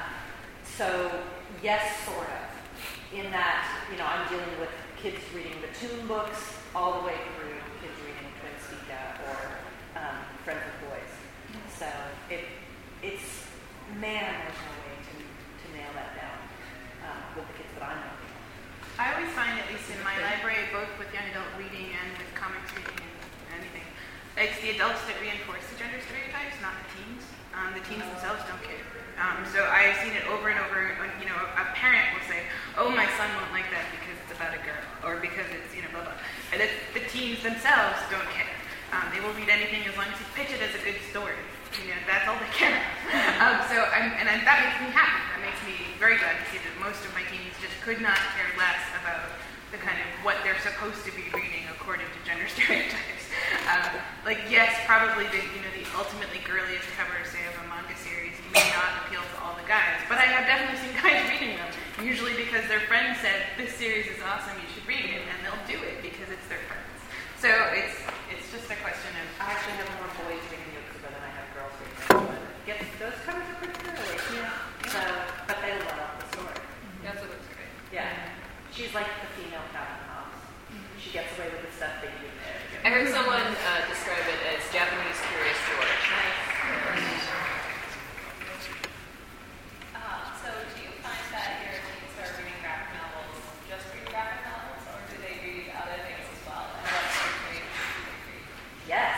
so, yes, sort of. In that, you know, I'm dealing with kids reading the Toon books all the way through kids reading Twinstica or um, Friends with Boys. So, it it's, man, there's no way to, to nail that down um, with the kids that I'm working with. I always find, at least in my library, both with young adult reading and with comics reading and anything, it's the adults that reinforce the gender stereotypes, not the teens. Um, the teens themselves don't care. Um, so I've seen it over and over. You know, a parent will say, "Oh, my son won't like that because it's about a girl, or because it's you know blah blah." And it, the teens themselves don't care. Um, they will read anything as long as you pitch it as a good story. You know, that's all they care. um, so, I'm, and I'm, that makes me happy. That makes me very glad to see that most of my teens just could not care less about the kind of what they're supposed to be reading according to gender stereotypes. Um, like, yes, probably the you know the ultimately girliest cover, say, of a manga series may not appeal to all the guys, but I have definitely seen guys reading them. Usually because their friend said this series is awesome, you should read it, and they'll do it because it's their friends. So it's it's just a question of. I actually have more boys reading Yotsuba than I have girls reading Yotsuba. Get those covers are pretty girly. Yeah. So, but they love the story. That's what looks great. Yeah. She's like the female Captain Hobbs. She gets away with the stuff they do there. I heard someone uh, describe it as Japanese Curious George. Uh, so do you find that your teens are reading graphic novels just read graphic novels, or do they read other things as well? And what sort of reading do they read? Yes.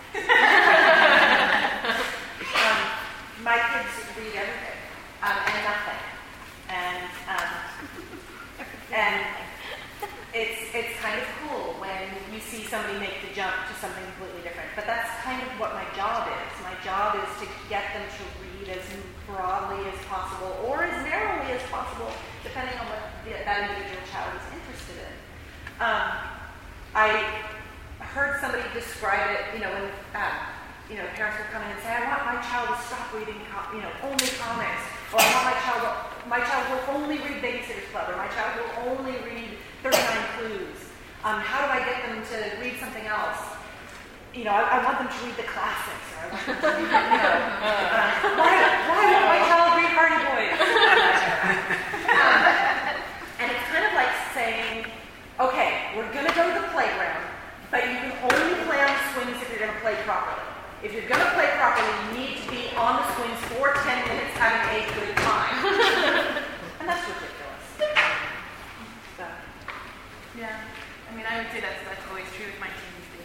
um, my kids read everything um, and nothing, and um, and it's it's kind of cool when you see somebody make the jump to something completely different. But that's kind of what my job is. My job is to get them to read as broadly as possible or as narrowly as possible, depending on what the, that individual child is interested in. Um, I heard somebody describe it, you know, when uh, you know parents will come in and say, "I want my child to stop reading, com- you know, only comics," or "I want my child, to, my child will only read Babysitter's Club," or "My child will only read thirty-nine Clues." Um, how do I get them to read something else? you know, I, I want them to read the classics, or I want them to read, you know, uh, why, why won't my child read Hardy Boys? um, and it's kind of like saying, okay, we're going to go to the playground, but you can only play on the swings if you're going to play properly. If you're going to play properly, you need to be on the swings for ten minutes having a good time. And that's ridiculous. So. Yeah. I mean, I would say that's that's always true with my teams too.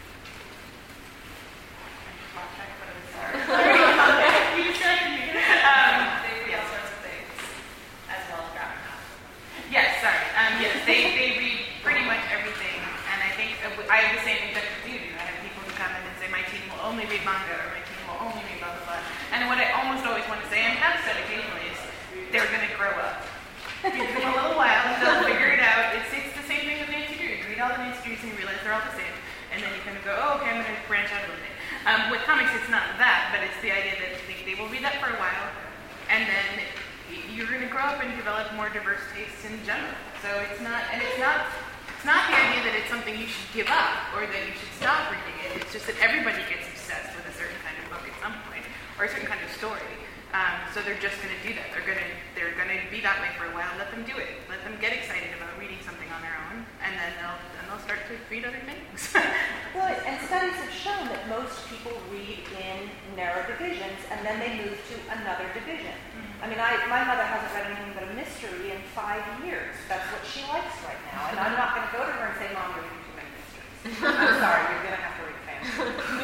I lost track of what I was saying. You distracted me. Um, They read all sorts of things, as well as graphic novels. yes, sorry. Um, yes, they, they read pretty much everything, and I think uh, I have the same objective you do. I have people who come in and say my team will only read manga, or my team will only read blah blah blah. And what I almost always want to say, and have said occasionally, is they're going to grow up. Give them a little while, they'll figure it out. It's, it's the same thing with Nancy Drew. You read all the Nancy Drews and you realize they're all the same. And then you kind of go, oh, okay, I'm going to branch out a little bit. Um, with comics, it's not that, but it's the idea that they, they will read that for a while, and then you're going to grow up and develop more diverse tastes in general. So it's not, and it's not, it's not the idea that it's something you should give up or that you should stop reading it. It's just that everybody gets obsessed with a certain kind of book at some point, or a certain kind of story. Um, so they're just going to do that. They're going to they're going to be that way for a while. Let them do it. Let them get excited about reading something on their own, and then they'll then they'll start to read other things. Well, and studies have shown that most people read in narrow divisions, and then they move to another division. Mm-hmm. I mean, I, my mother hasn't read anything but a mystery in five years. That's what she likes right now, and I'm not going to go to her and say, Mom, you're reading too many mysteries. I'm sorry, you're going to have to read fantasy.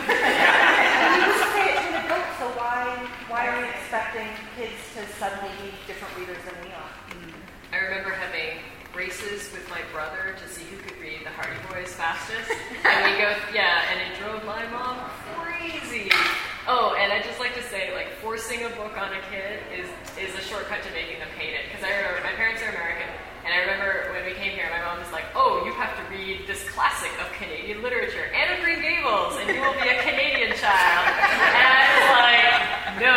And you just say it to an adult, so why, why are we expecting kids to suddenly be different readers than we are? I remember having races with my brother to see who could read the Hardy Boys fastest. And we go, yeah, and it drove my mom crazy. Oh, and I'd just like to say, like, forcing a book on a kid is, is a shortcut to making them hate it. Because I remember, my parents are American, and I remember when we came here, my mom was like, oh, you have to read this classic of Canadian literature, Anne of Green Gables, and you will be a Canadian child. And I was like, no.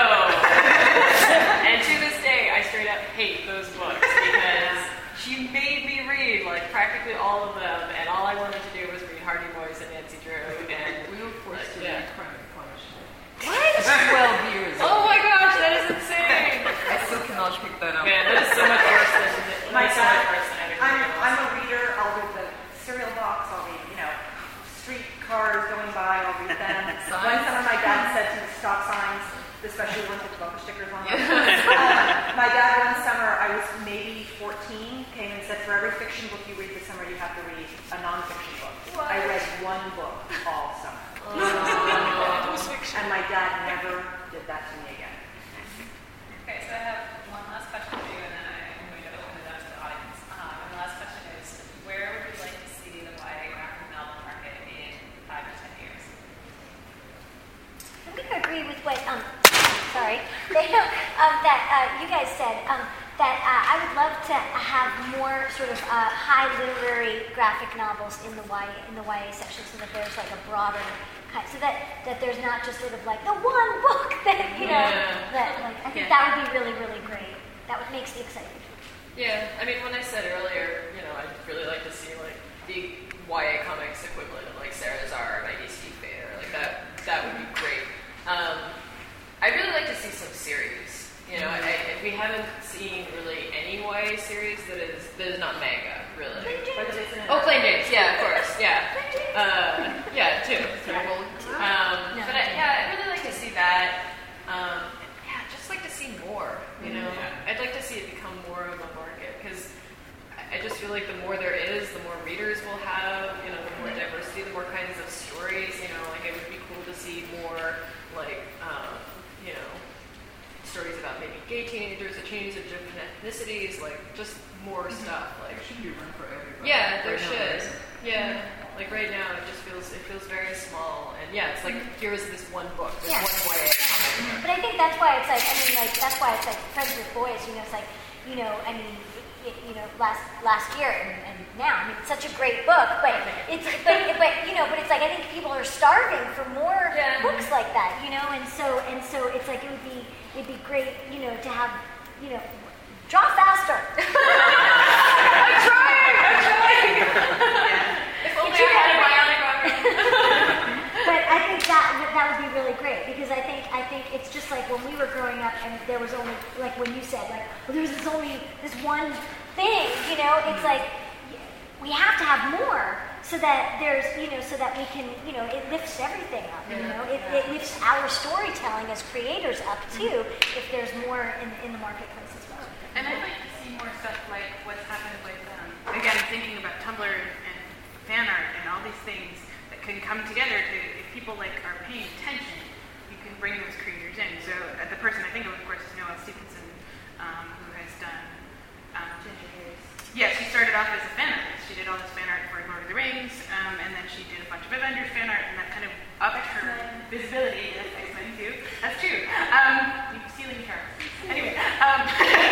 And to this day, I straight up hate those books, because she made me read, like, practically all of them, and all I wanted to do was read Hardy Boys and Nancy Drew, and We were forced to yeah. read Crime and Punishment. What? Twelve years. Oh my gosh, that is insane! I still cannot pick that up. Man, that is so much worse than My so dad, much worse than anything I'm, else. I'm a reader. I'll read the cereal box. I'll read, you know, street cars going by. I'll read them. One summer, my dad said to me, stop signs, especially ones with the bumper stickers on them. um, my dad, one summer, I was maybe fourteen, came and said, for every fiction book you read this summer, you have to read a nonfiction book. What? I read one book all summer. Oh. It was fiction. And my dad never did that to me again. Okay, so I have one last question for you, and then I'm going to open it up to the audience. Um, and the last question is, where would you like to see the Y A graphic novel market in five to ten years? I'm going to agree with what, um, sorry, they, um, that uh, you guys said, um, that uh, I would love to have more sort of uh, high literary graphic novels in the Y A, in the Y A section, so that there's like a broader kind, so that, that there's not just sort of like the one book that, you know, Yeah. that, like, I think Yeah. that would be really, really great. That would makes the excitement. Yeah, I mean, when I said earlier, you know, I'd really like to see, like, the Y A comics equivalent of, like, Sarah's Arm, I D C Fair, like, that that would be great. Um, I'd really like to see some series. You know, I, I, we haven't seen really any Y A series that is that is not manga, really. Oh, Plain James, yeah, of course, yeah. Uh, yeah, too. Um, but I, yeah, I'd really like to see that. Um, and yeah, just like to see more, you know? Yeah. I'd like to see it become more of a market, because I just feel like the more there is, the more readers we'll have, you know, the more diversity, the more kinds of stories, you know, like it would be cool to see more, like, um, you know, stories about maybe gay teenagers, the changes of different ethnicities, like, just more stuff, like. There should be room for everybody. Yeah, there Right now, should. isn't. Yeah, like right now, it just feels it feels very small, and yeah, it's like here is this one book, this Yeah. one Y A comic. But I think that's why it's like, I mean, like, that's why it's like Friends with Boys, you know, it's like, you know, I mean, it, you know, last last year and, and now, I mean, it's such a great book, but it's, but, but, you know, but it's like, I think people are starving for more Yeah. books like that, you know, and so, and so it's like, it would be, it'd be great, you know, to have, you know, draw faster. I'm trying, I'm trying. If only I had a bionic arm. but I think that that would be really great because I think I think it's just like when we were growing up and there was only like when you said like well there's this only this one thing, you know, it's like we have to have more so that there's you know so that we can you know it lifts everything up, you know, it, it lifts our storytelling as creators up too if there's more in in the marketplace as well. And I'd like to see more stuff like what's happened with um, again thinking about Tumblr and fan art and all these things that can come together to, if people like are paying attention, you can bring those creators in. So uh, the person I think of, of course, is Noelle Stevenson, um, who has done um, Ginger Hairs. Yeah, she started off as a fan artist. She did all this fan art for Lord of the Rings, um, and then she did a bunch of Avengers fan art, and that kind of upped her visibility. Yes, X-Men too. That's true. Um, you're stealing her. Anyway, um,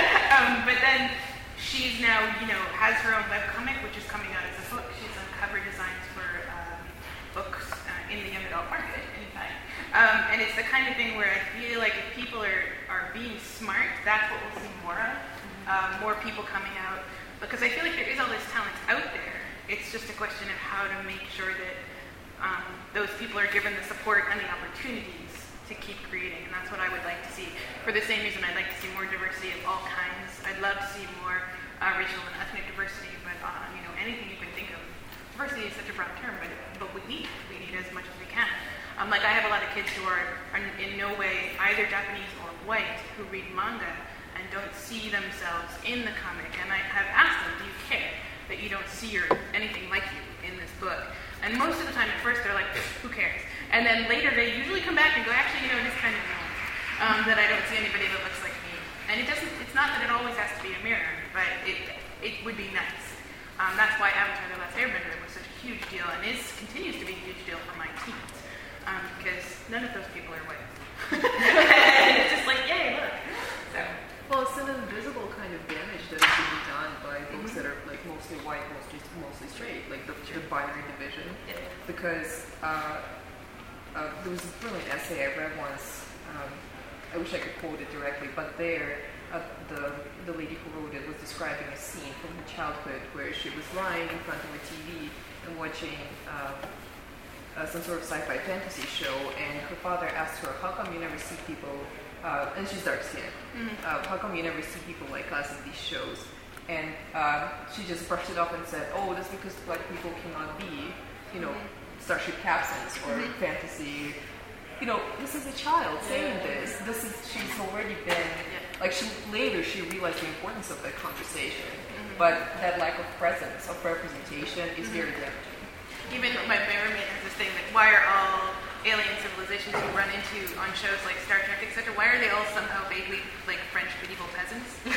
um, but then she's now, you know, has her own webcomic, which is coming out as a book. She's done cover designs for um, books uh, in the young adult market, anytime. Um, and it's the kind of thing where I feel like if people are, are being smart, that's what we'll see more of. Um, more people coming out. Because I feel like there is all this talent out there. It's just a question of how to make sure that um, those people are given the support and the opportunities to keep creating. And that's what I would like to see. For the same reason, I'd like to see more diversity of all kinds. I'd love to see more uh, racial and ethnic diversity, but uh, you know, anything you can think of. Diversity is such a broad term, but but we need we need as much as we can. Um, like I have a lot of kids who are, are in no way either Japanese or white who read manga and don't see themselves in the comic. And I have asked them, do you care that you don't see your anything like you in this book? And most of the time, at first, they're like, who cares? And then later, they usually come back and go, actually, you know, it is kind of annoying um, that I don't see anybody that looks like me. And it doesn't. It's not that it always has to be a mirror, but it it would be nice. Um, that's why Avatar: The Last Airbender was such a huge deal, and is continues to be a huge deal for my teens, um, because none of those people are white. And it's just like, yay, look. So. Well, it's an invisible kind of damage that is being done by books mm-hmm. that are like mostly white, mostly mostly straight, like the, the binary division. Yeah. Because uh, uh, there was this brilliant essay I read once. Um, I wish I could quote it directly, but there, uh, the the lady who wrote it was describing a scene from her childhood where she was lying in front of a T V and watching uh, uh, some sort of sci-fi fantasy show, and her father asked her, "How come you never see people?" Uh, and she's dark-skinned. Mm-hmm. Uh, how come you never see people like us in these shows? And uh, she just brushed it off and said, "Oh, that's because black people cannot be, you know, mm-hmm. starship captains or mm-hmm. fantasy." You know, this is a child saying yeah. this. This is she's already been yeah. like she later she realized the importance of that conversation, mm-hmm. but that lack of presence of representation is mm-hmm. very damaging. Even my mirror made this thing that why are all alien civilizations we run into on shows like Star Trek, et cetera, why are they all somehow vaguely like French medieval peasants? It's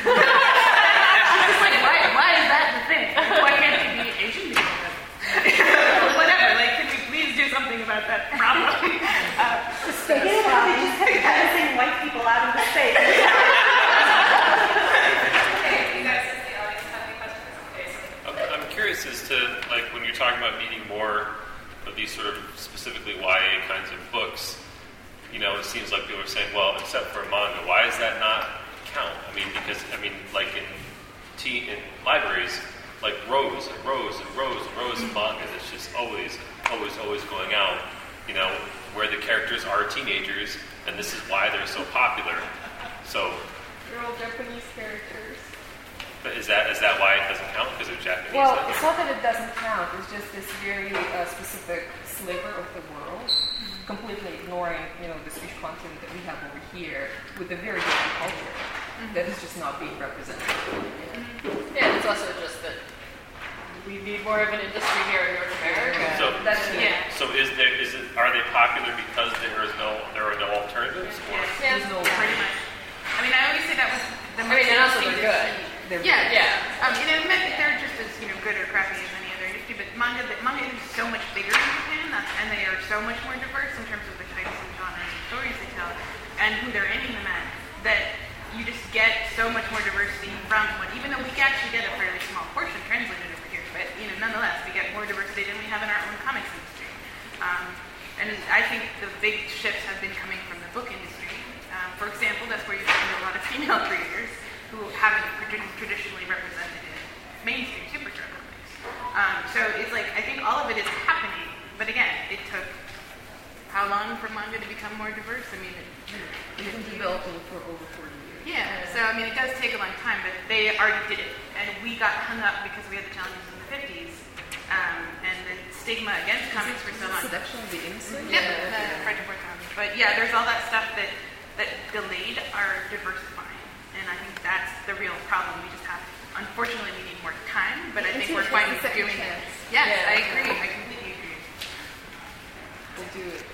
like, why, why is that the thing? Like, why can't they be Asian medieval peasants? Whatever, like, can we please do something about that problem? Uh, Speaking of how they just kept passing white people out into space. Okay, you guys in the audience have any questions? Okay, so I'm, I'm curious as to, like, when you're talking about needing more of these sort of specifically Y A kinds of books, you know, it seems like people are saying, well, except for manga, why does that not count? I mean, because, I mean, like in teen, in libraries, like rows and rows and rows and rows of manga that's just always, always, always going out, you know, where the characters are teenagers, and this is why they're so popular. So, they're all Japanese characters. But is that is that why it doesn't count because of Japanese? Well, it's not that it doesn't count. It's just this very uh, specific sliver of the world, completely ignoring, you know, this rich content that we have over here with a very different culture mm-hmm. that is just not being represented. Mm-hmm. Yeah, it's also just that we need more of an industry here in North America. So, That's yeah. so is there is it are they popular because there is no there are no alternatives? Or? Yeah, There's no pretty much. I mean, I always say that was the I mean, and also they're good. They're Yeah, yeah. Um, you know, they're just as you know good or crappy as any other industry. But manga, the, manga is so much bigger in Japan, that's, and they are so much more diverse in terms of the types and genres and stories they tell, and who they're aiming them at. That you just get so much more diversity from what, even though we actually get a fairly small portion translated over here, but you know, nonetheless, we get more diversity than we have in our own comics industry. Um, and I think the big shifts have been coming from the book industry. Um, for example, that's where you find a lot of female creators who haven't traditionally represented in mainstream superhero comics. Um, so it's like, I think all of it is happening, but again, it took more diverse. I mean, it, You've been developing for over forty years. yeah. So I mean, it does take a long time, but they already did it, and we got hung up because we had the challenges in the fifties, um, and the stigma against comics for so long. Seduction of the Innocent? Yeah, the French Report comics. But yeah, there's all that stuff that that delayed our diversifying, and I think that's the real problem. We just have, unfortunately, we need more time, but I think we're finally doing it. Yes, Yeah. I agree. I completely agree. We'll do it.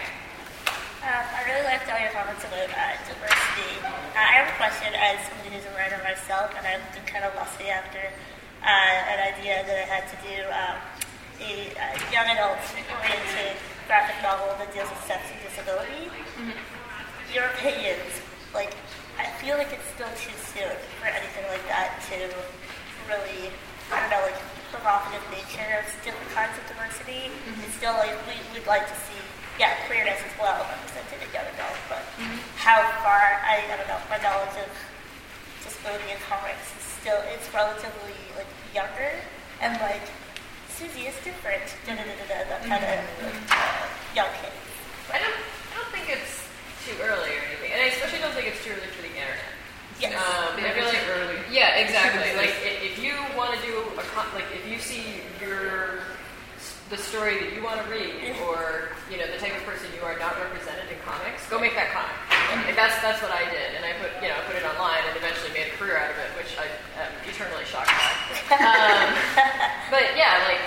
Um, I really liked all your comments about uh, diversity. Uh, I have a question as somebody who's a writer myself, and I've been kind of lusty after uh, an idea that I had to do um, a uh, young adult oriented graphic novel that deals with sex and disability. Mm-hmm. Your opinions, like, I feel like it's still too soon for anything like that to really, I don't know, like, provocative nature of different kinds of diversity. Mm-hmm. It's still like, we, we'd like to see, yeah, queerness as well represented in young adults, but mm-hmm. how far, I, I don't know, my knowledge of disability in comics is still, it's relatively, like, younger, and, like, Susie is different, da-da-da-da-da, that kind of like, uh, young kids. I don't, I don't think it's too early or anything, and I especially don't think it's too early for the internet. Yes. Um, I feel like early. Yeah, exactly. Like i- if you want to do a con- like if you see your the story that you want to read, or you know the type of person you are not represented in comics, go make that comic. Like that's that's what I did, and I put you know put it online and eventually made a career out of it, which I am eternally shocked by. Um, but yeah, like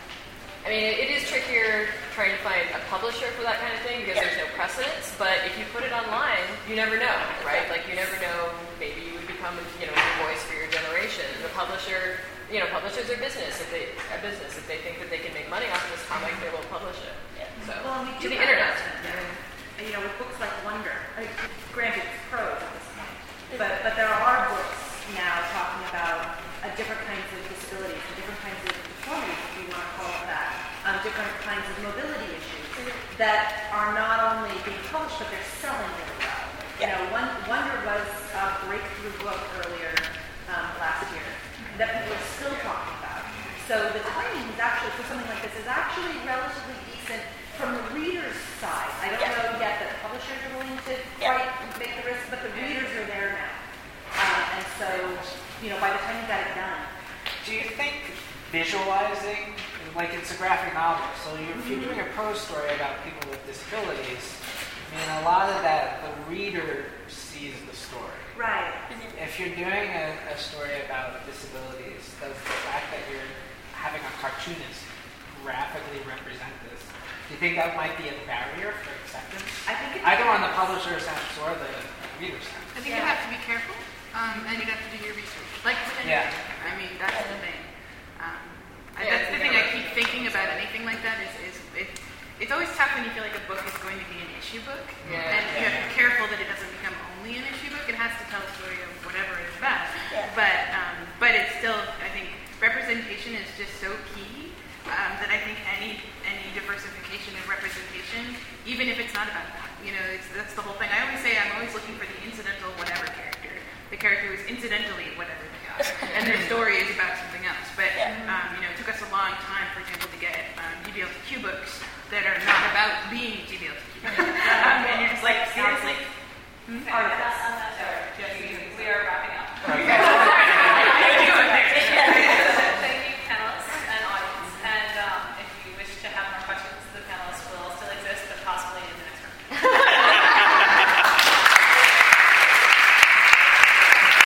I mean, it, it is trickier trying to find a publisher for that kind of thing because yeah. there's no precedence. But if you put it online, you never know, right? Like you never know. Maybe you would become, you know, a voice for your generation. The publisher, you know, publishers are business. If they a business, if they think that they can make money off of this comic, they will publish it. Yeah. So Well, and we to do the have internet. that, you know, with books like Wonder. I mean, granted, it's prose at this point, but but there are books now talking about uh, different kinds of disabilities, and different kinds of deformities, if you want to call it that, um, different kinds of mobility issues that are not only being published, but they're selling really well. You know, one, Wonder was a breakthrough book earlier um, last year that people are still talking about. So the timing is actually, for something like this, is actually relatively decent from the reader's side. I don't Yeah. know yet that the publishers are willing to Yeah. quite make the risk, but the readers are there now. Um, and so, you know, by the time you got it done. Do you think visualizing, like it's a graphic novel, so you're, if you're doing a prose story about people with disabilities, I mean, a lot of that, the reader sees the story. Right. If you're doing a, a story about disabilities, does the fact that you're having a cartoonist graphically represent this, do you think that might be a barrier for acceptance? I think it's Either on the publisher's end or the reader's end. I think you have to be careful, um, and you have to do your research. Like with Yeah. anything. I mean, that's the thing. Um, I, Yeah, that's the it's thing like I keep thinking about anything like that is, is it, it's always tough when you feel like a book is going to be an issue book. Yeah. And you have to be careful that it doesn't become only an issue book. It has to tell a story of whatever it's about. Yeah. But um, but it's still, I think, representation is just so key um, that I think any any diversification and representation, even if it's not about that, you know, it's, that's the whole thing. I always say I'm always looking for the incidental whatever character. The character who is incidentally whatever they are, and their story is about something else. But um, you know, it took us a long time, for example, to get um, G B L T Q books that are not about being G B L T Q. um, and you're just like, seriously? Part of this.